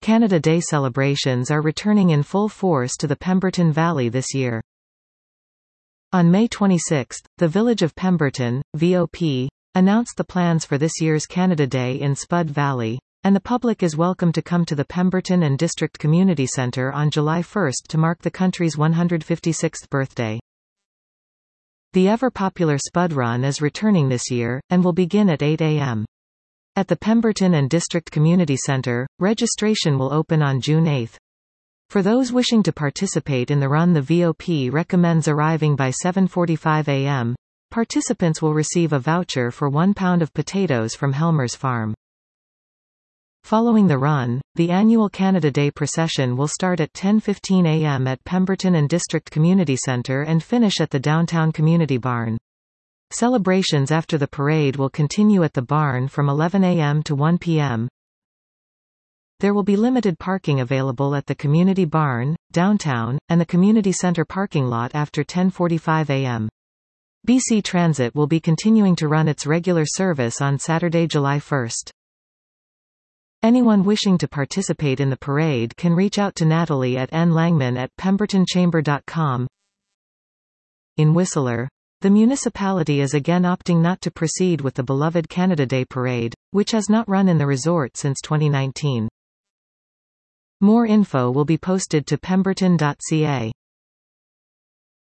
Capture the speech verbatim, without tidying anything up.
Canada Day celebrations are returning in full force to the Pemberton Valley this year. On May twenty-sixth, the Village of Pemberton, V O P, announced the plans for this year's Canada Day in Spud Valley, and the public is welcome to come to the Pemberton and District Community Centre on July first to mark the country's one hundred fifty-sixth birthday. The ever-popular Spud Run is returning this year, and will begin at eight A M At the Pemberton and District Community Centre, registration will open on June eighth. For those wishing to participate in the run, the V O P recommends arriving by seven forty-five A M Participants will receive a voucher for one pound of potatoes from Helmer's Farm. Following the run, the annual Canada Day procession will start at ten fifteen A M at Pemberton and District Community Centre and finish at the downtown community barn. Celebrations after the parade will continue at the barn from eleven A M to one P M There will be limited parking available at the community barn, downtown, and the community centre parking lot after ten forty-five A M B C Transit will be continuing to run its regular service on Saturday, July first. Anyone wishing to participate in the parade can reach out to Natalie at n langman at pemberton chamber dot com. In Whistler, the municipality is again opting not to proceed with the beloved Canada Day Parade, which has not run in the resort since twenty nineteen. More info will be posted to pemberton dot C A.